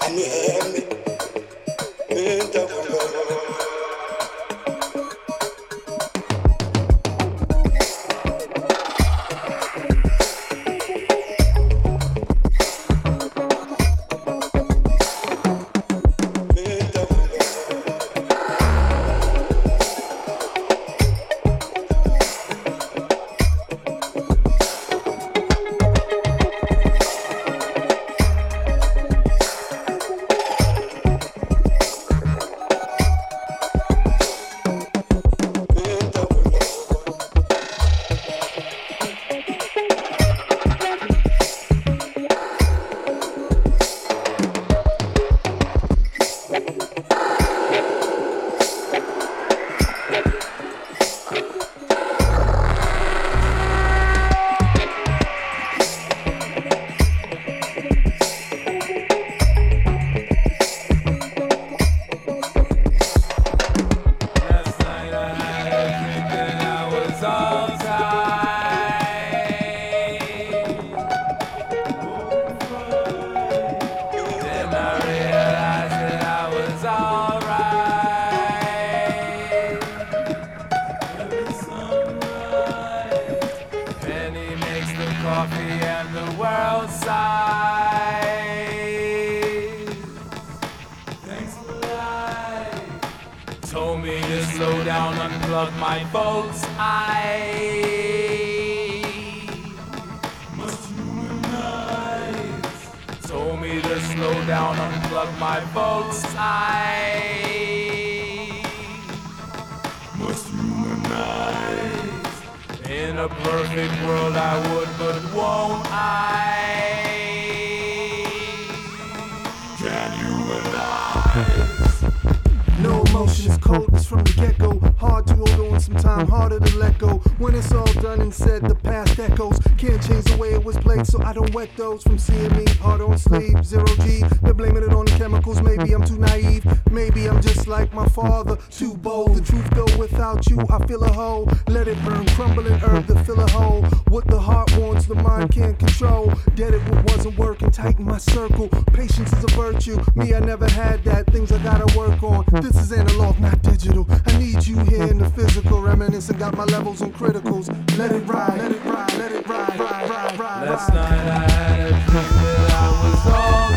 Those from seeing me hard on sleep, zero G. They're blaming it on the chemicals. Maybe I'm too naive. Maybe I'm just like my father, too bold. The truth though, without you, I feel a hole. Let it burn, crumbling herb to fill a hole. What the heart wants, the mind can't control. Did it what wasn't working, tighten my circle. Patience is a virtue. Me, I never had that. Things I gotta work on. This is analog, not digital. I need you here in the physical. Reminiscing, got my levels on criticals. Let it ride, let it ride, let it ride, ride, ride, ride. Last night I had a dream that I was all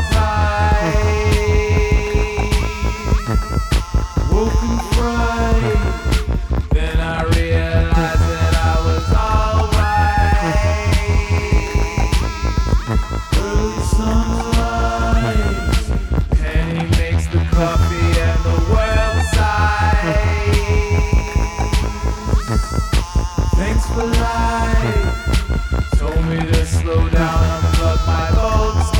tight. Woke and fried. Then I realized that I was alright. Early sunlight. Penny makes the coffee and the world sighs. Thanks for life. Told me to slow down, unplug my boat's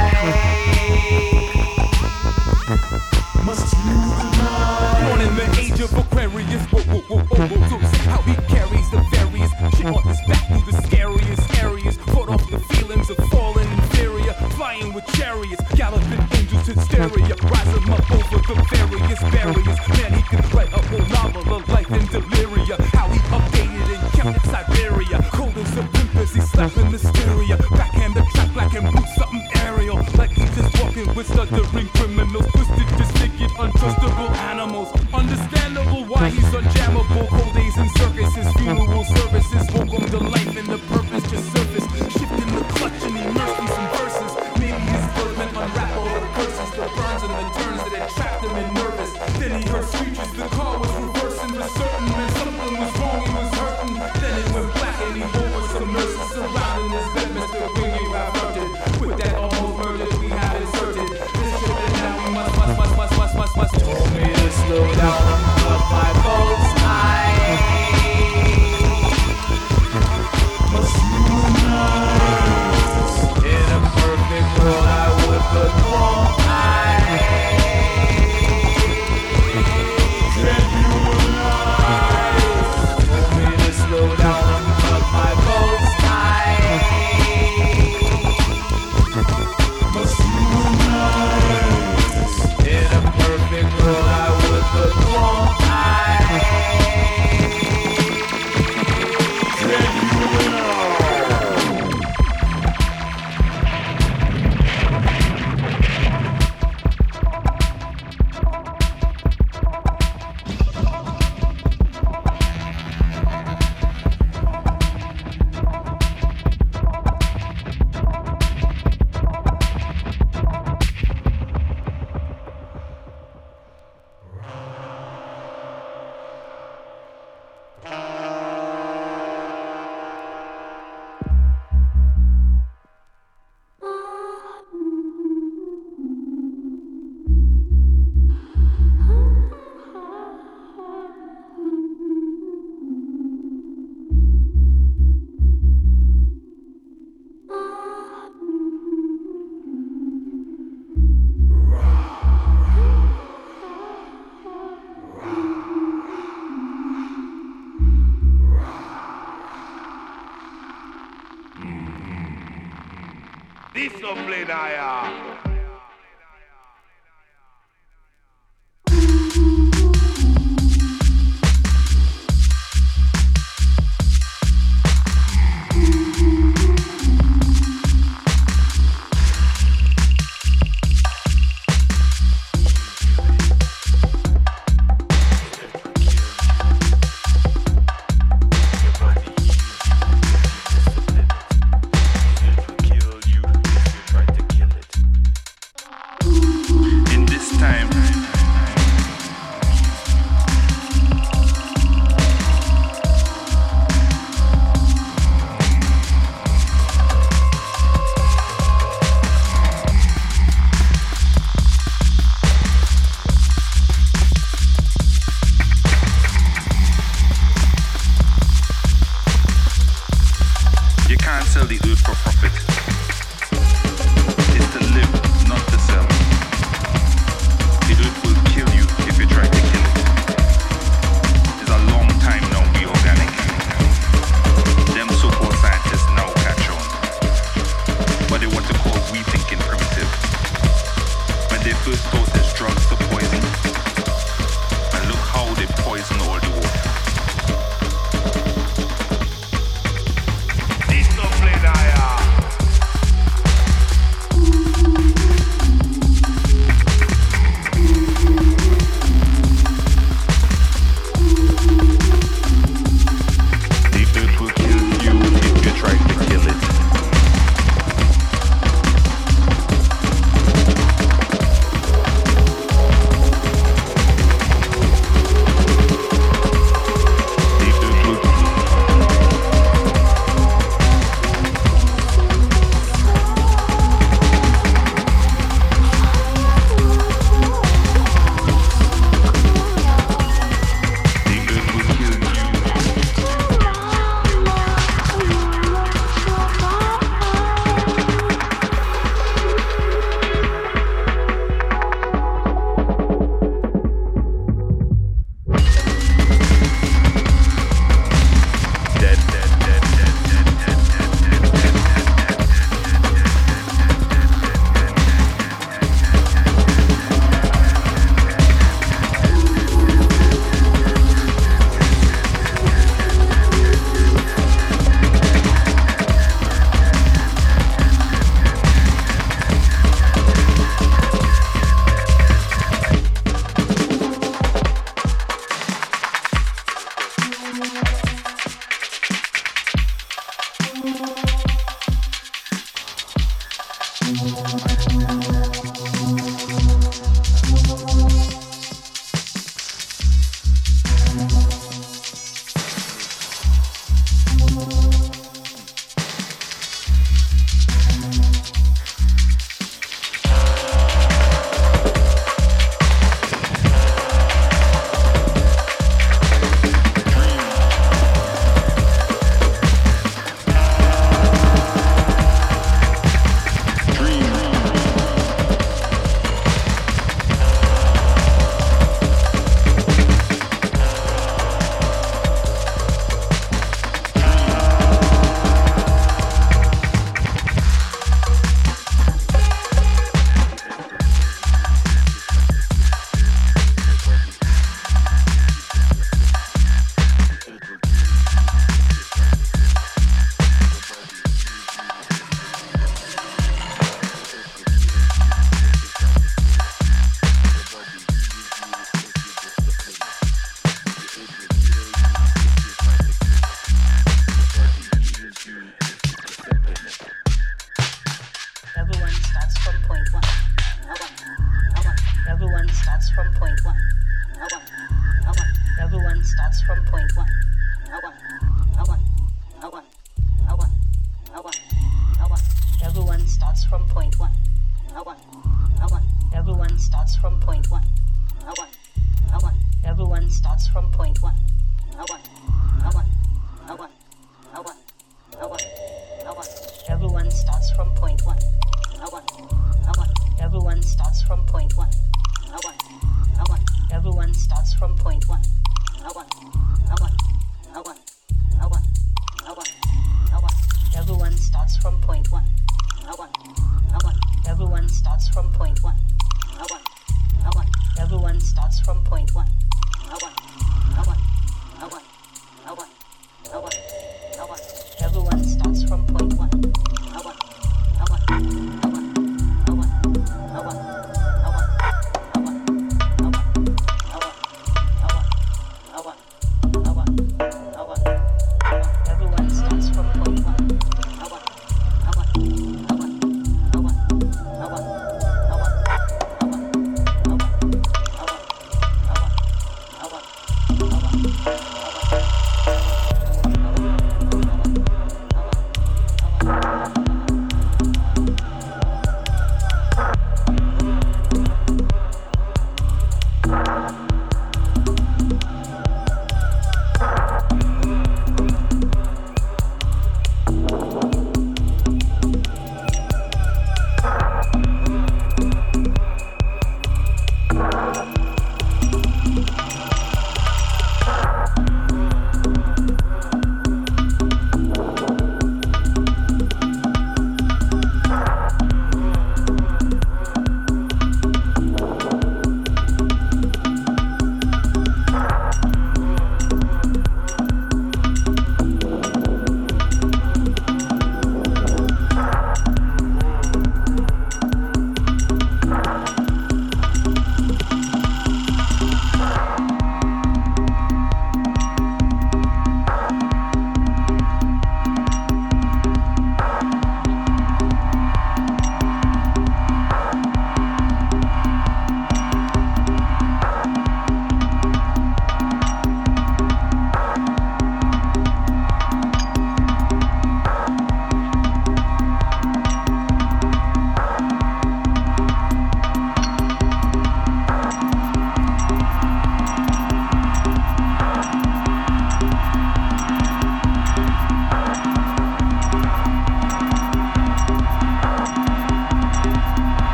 Must you tonight? Born in the age of Aquarius, how he carries the various shit on his back through the scariest areas. Fought off the feelings of falling inferior, flying with chariots, galloping angels hysteria, rising up over the various barriers. Man, he could write a whole novel of life in deliria. How he updated and kept it Siberia, cold as a pimpers, he slapping the stereo. Backhand the track, black and blue, something aerial, like he's just walking with stuttering criminals, twisted, disfigured, untrustable animals. Understandable why he's unjammable. Cold days and circuses, funeral services, woke him to life and the purpose just surfaced. Shifting the clutch and immersed in some verses. Maybe his words meant unwrap all the curses, the burns and the turns that had trapped him in nervous. Then he heard screeches, the car was reversing for certain, man, something was wrong, he was hurting. Then it went black and he woke with some nurses surrounding his bed. Mr. Wingy I've flirted with that almost murder we have inserted. This shit that now we must told me to slow down, unplug my boat's Must unite. In a perfect world I would, but won't I? Can you unite? Told me to slow down, unplug my boat's Must unite. In a perfect world Dublin, I Everyone starts from point one. Everyone starts from point one. No one. No one. Everyone starts from point one. No one. No one. No one. No one. No one. No one. Everyone starts from point one. No one. No one. No one. No one. No one. No one. No one. No one. No one. No one. No one. No one. Everyone starts from point one. No one. No one. No one. No one. No one. No one. No one. No one. No one. No one. No one. No one.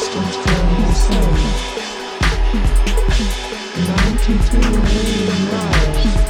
distance from the sun. 92 million miles.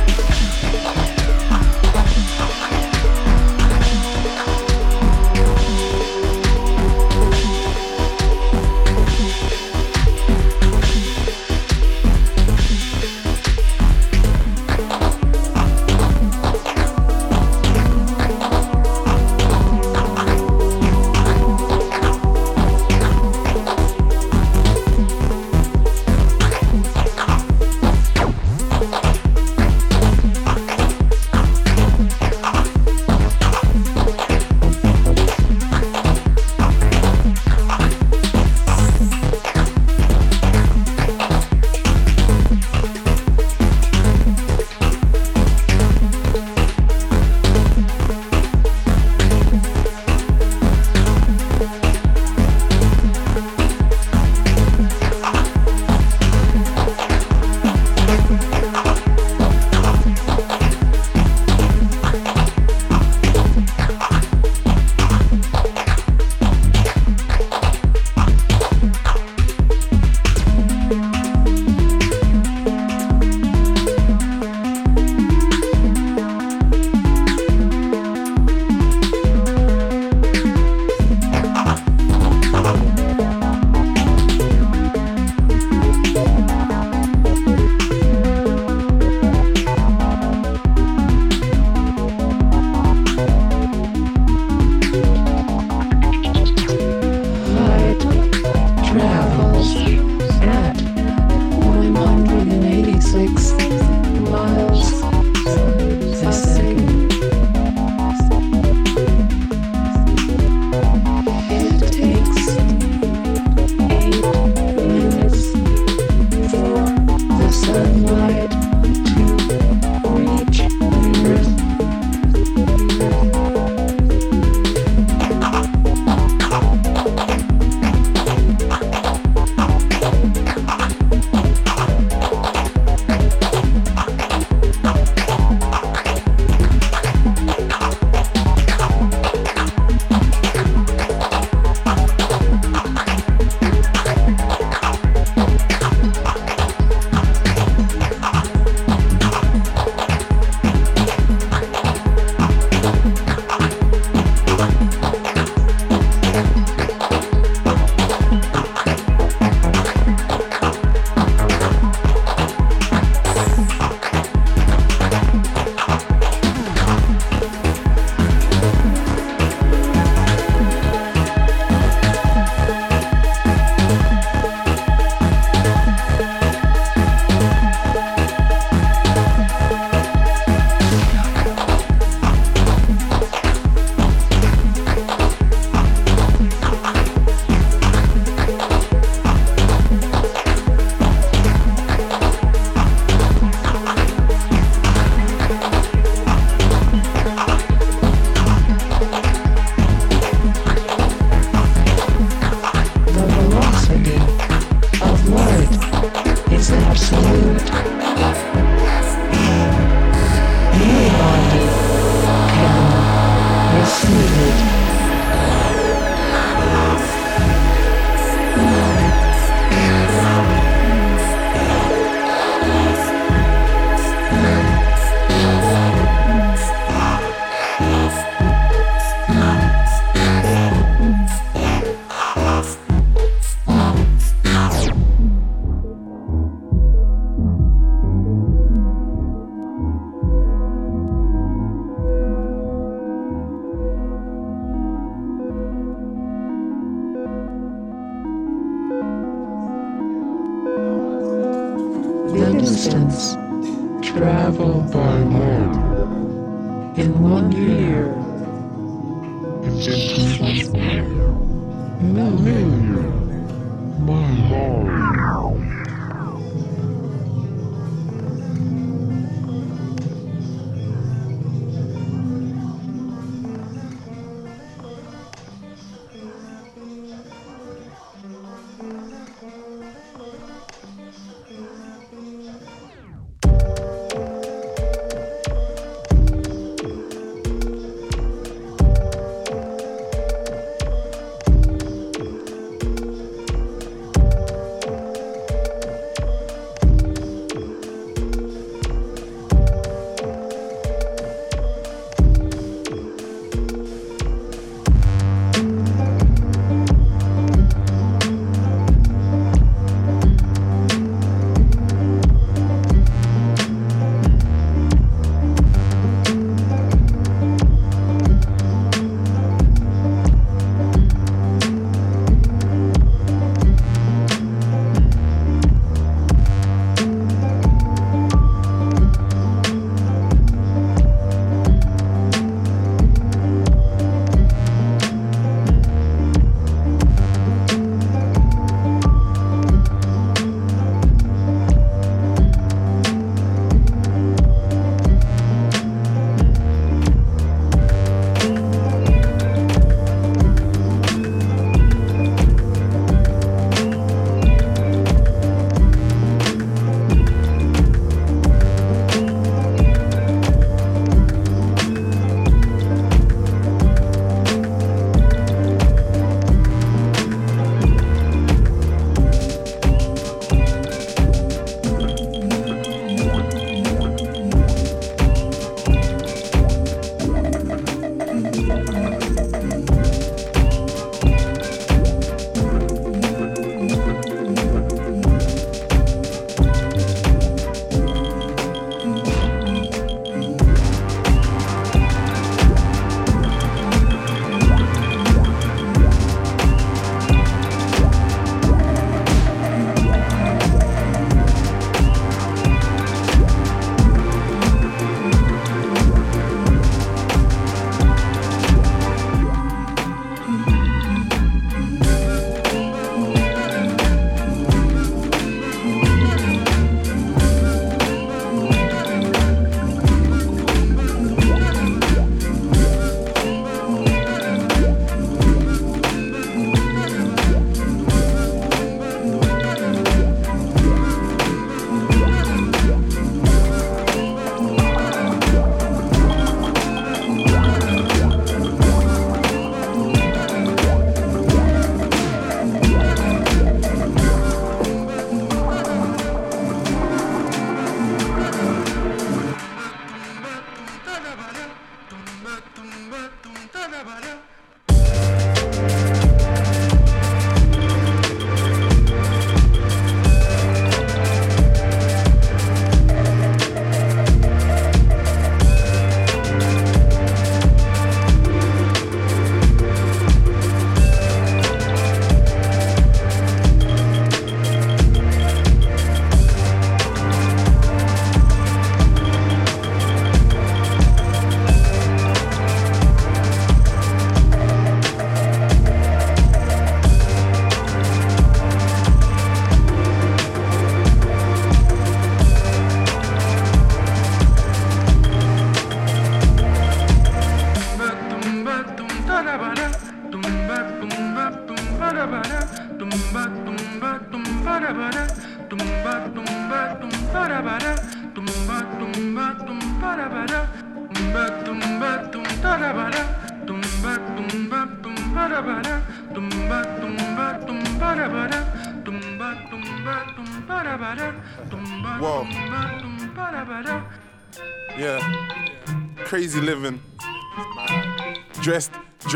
distance traveled by man in 1 year. It's million miles. Whoa. Yeah. Crazy living. Dressed.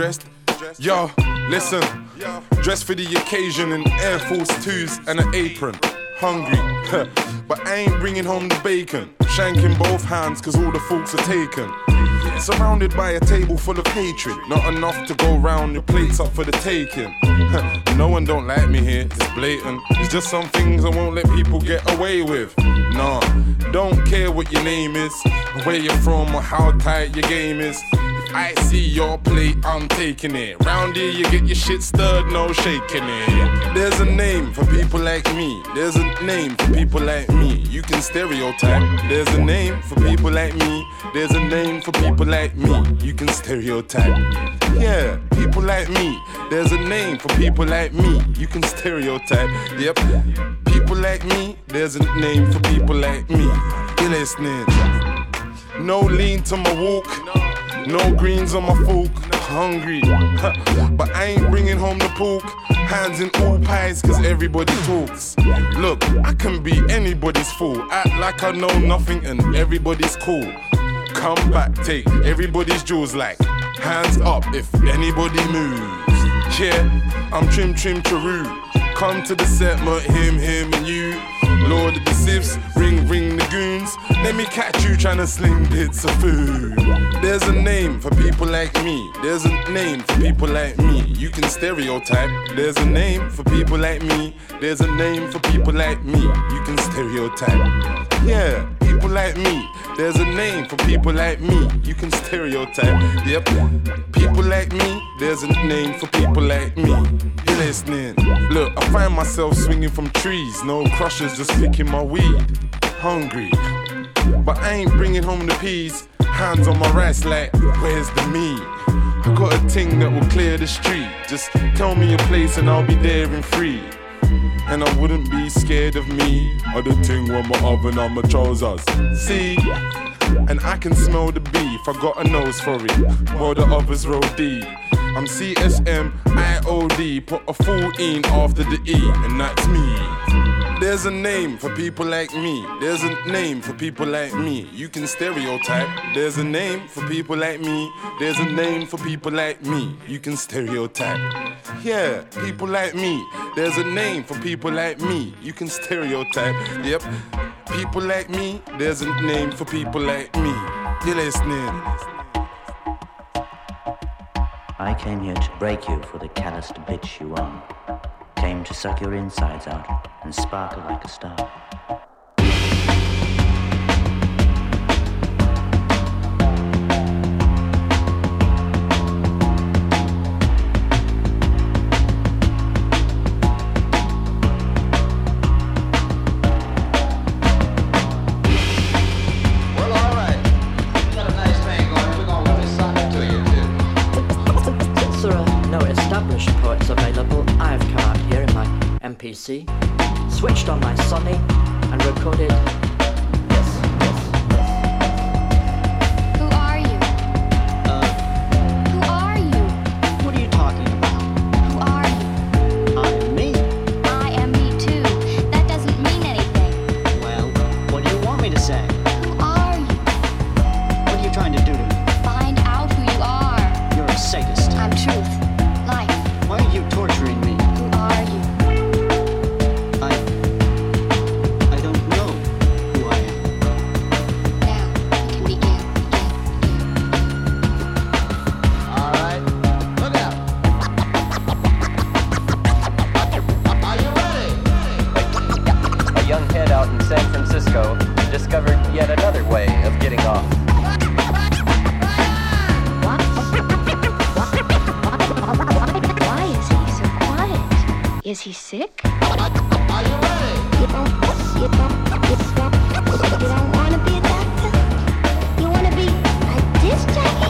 Yo, listen. Dressed for the occasion in Air Force 2s and an apron. Hungry, but I ain't bringing home the bacon. Shanking both hands cause all the forks are taken. Surrounded by a table full of hatred. Not enough to go round, your plates up for the taking. No one don't like me here, it's blatant. It's just some things I won't let people get away with. Nah, don't care what your name is, where you're from or how tight your game is. If I see your plate, I'm taking it. Round here you get your shit stirred, no shaking it. There's a name for people like me. There's a name for people like me. You can stereotype. There's a name for people like me. There's a name for people like me. You can stereotype. Yeah, people like me. There's a name for people like me. You can stereotype. Yep, people like me. There's a name for people like me. You're listening. No lean to my walk. No greens on my fork. Hungry, but I ain't bringing home the pork. Hands in all pies cause everybody talks. Look, I can be anybody's fool. Act like I know nothing and everybody's cool. Come back, take everybody's jewels like hands up if anybody moves. Yeah, I'm trim Charu. Come to the set, him and you. Lord of the sifs, ring the goons. Let me catch you trying to sling bits of food. There's a name for people like me. There's a name for people like me. You can stereotype. There's a name for people like me. There's a name for people like me. You can stereotype. Yeah, people like me. There's a name for people like me. You can stereotype. Yep, people like me. There's a name for people like me. You're listening. Look, I find myself swinging from trees. No crushers, just picking my weed. Hungry, but I ain't bringing home the peas. Hands on my rice like, where's the meat? I got a ting that will clear the street. Just tell me a place and I'll be there in free. And I wouldn't be scared of me or the ting with my oven on my trousers. See? And I can smell the beef, I got a nose for it. While the others roll deep. I'm CSM, IOD, put a 14 after the E, and that's me. There's a name for people like me. There's a name for people like me. You can stereotype. There's a name for people like me. There's a name for people like me. You can stereotype. Yeah, people like me. There's a name for people like me. You can stereotype. Yep, people like me. There's a name for people like me. You're listening. I came here to break you for the calloused bitch you are. Came to suck your insides out and sparkle like a star. PC, switched on my Sony, and recorded this. Who are you? Who are you? What are you talking about? Who are you? I'm me. I am me too. That doesn't mean anything. Well, what do you want me to say? Who are you? What are you trying to do to me? Find out who you are. You're a sadist. I'm truth. Life. Why are you torturing me? Who are you? I don't know who I am. Now, you can begin. All right, look out. Are you ready? A young head out in San Francisco discovered yet another way of getting off. Why is he so quiet? Is he sick? Are you ready? You don't want to be a doctor? You want to be a disc jockey?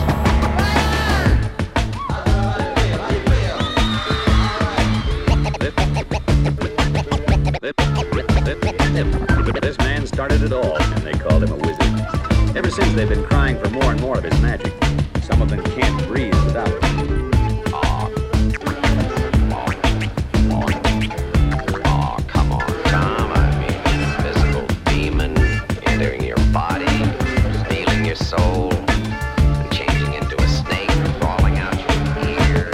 How do you feel? All right. it all, and they called him a wizard. Ever since, they've been crying for more and more of his magic. Some of them can't breathe without it. Soul and changing into a snake, crawling out your ear.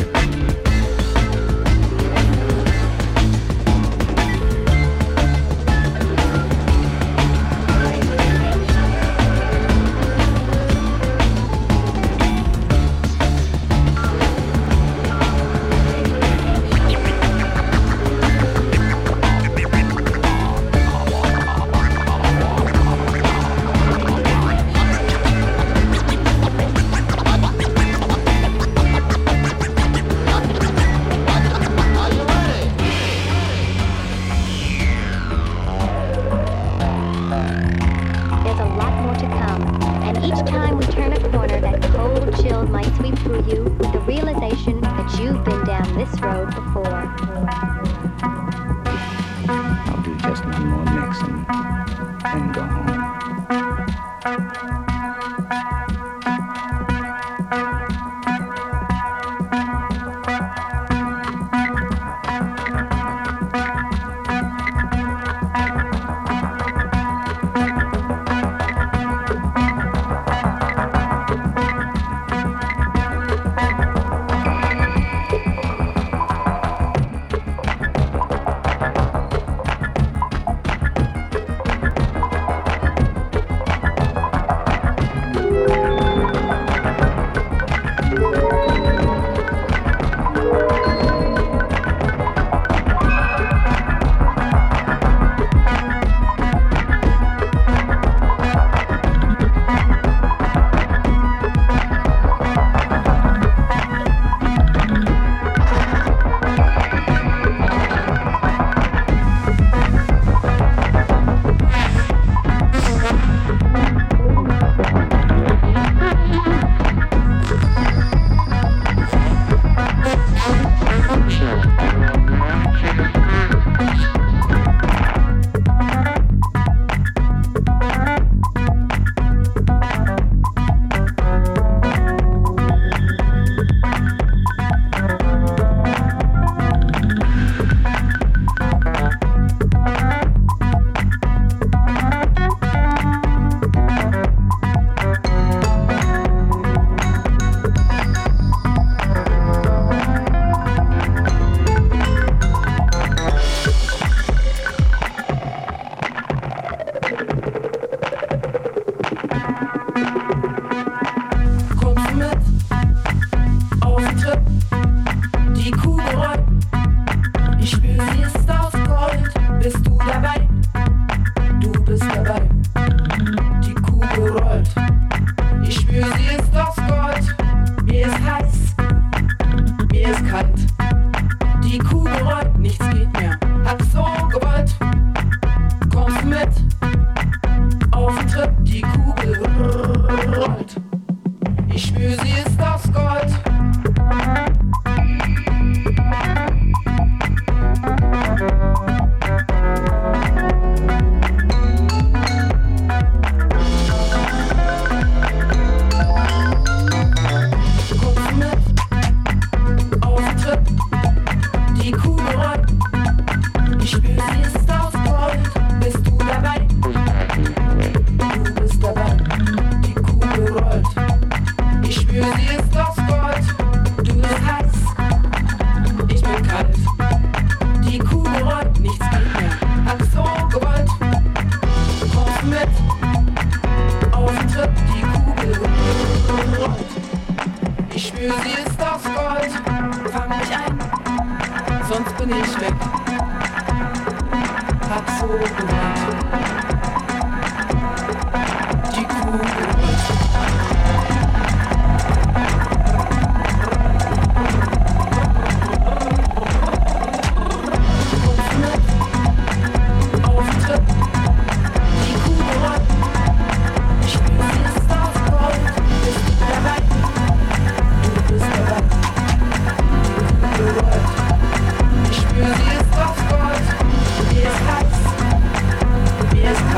Ich spür, sie ist aus Gold, mir ist heiß, mir ist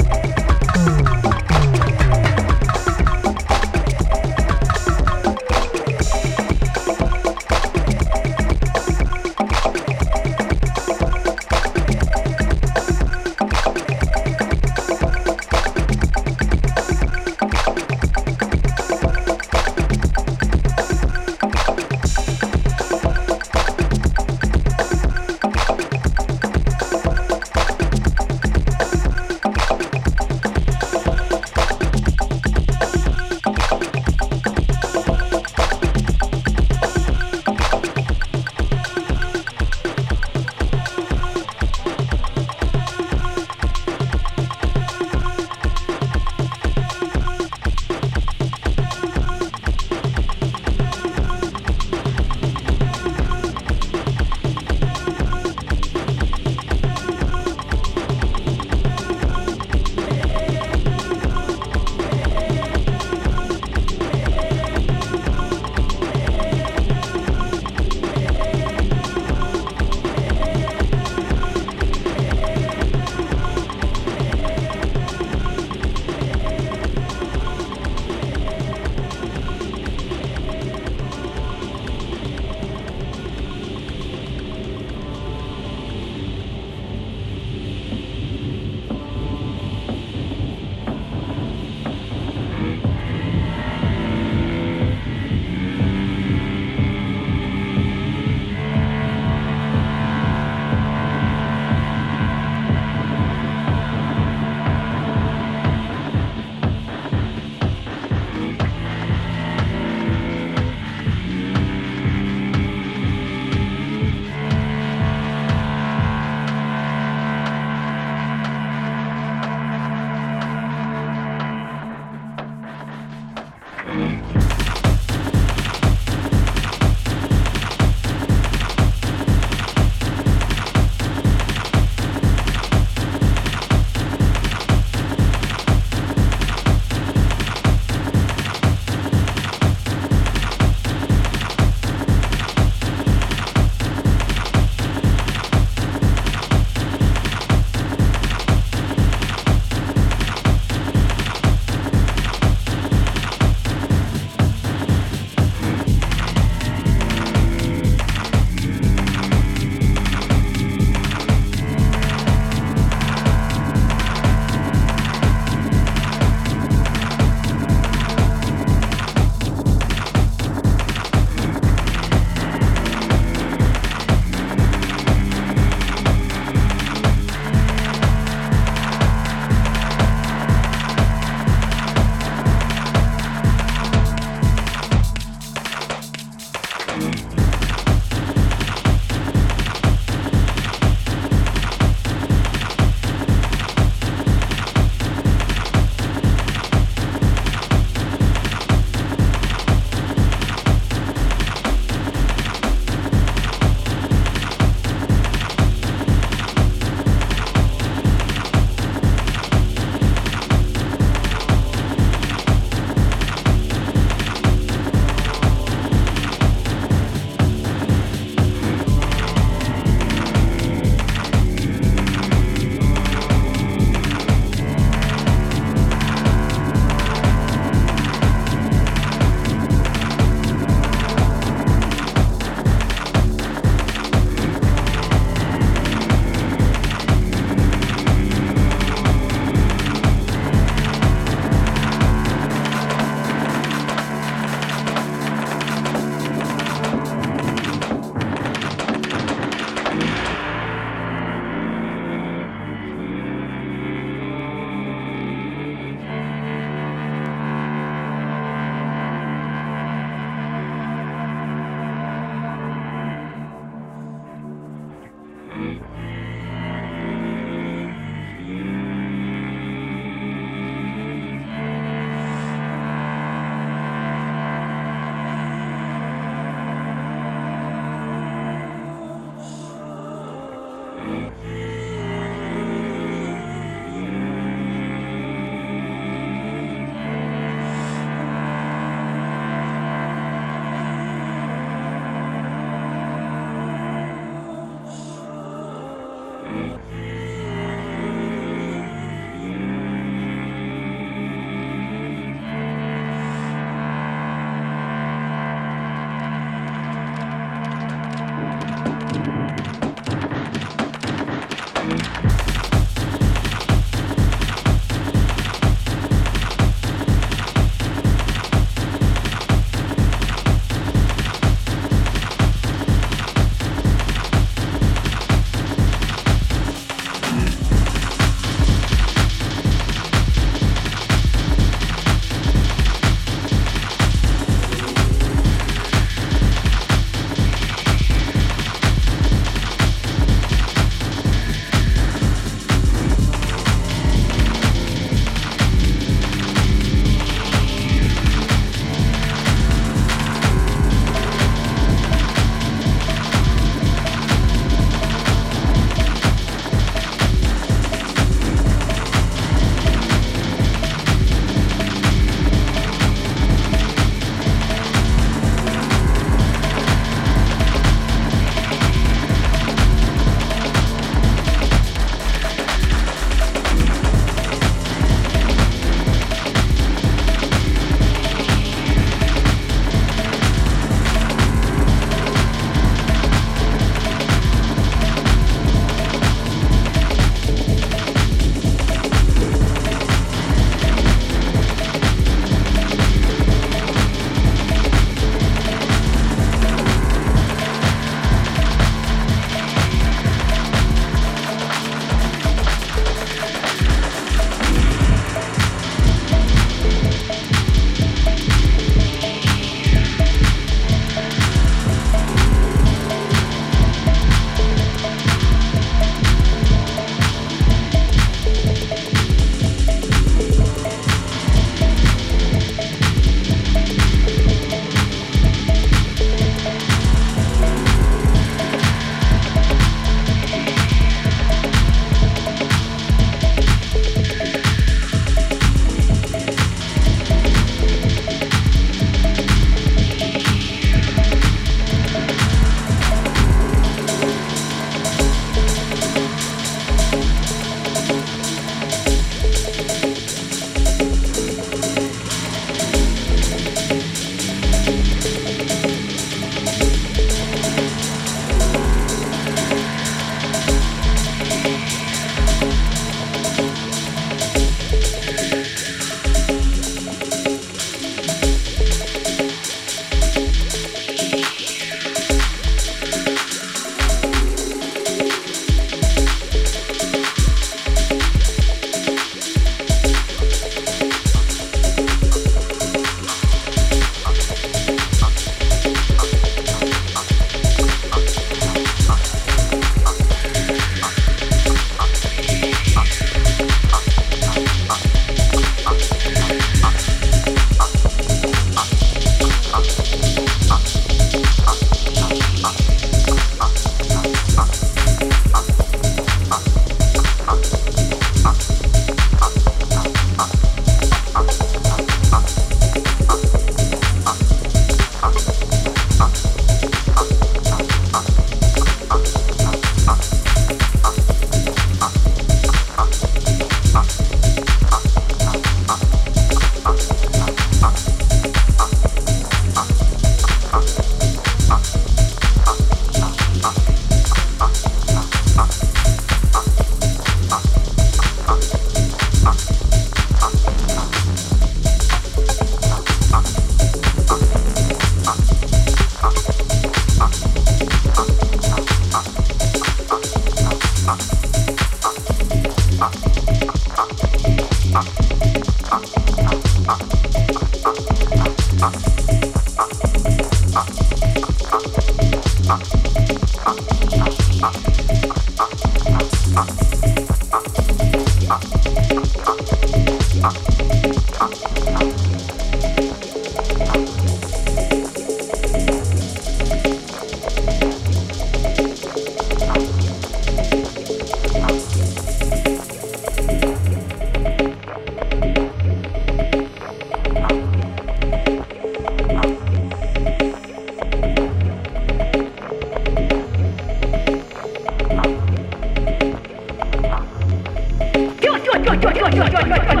Strike.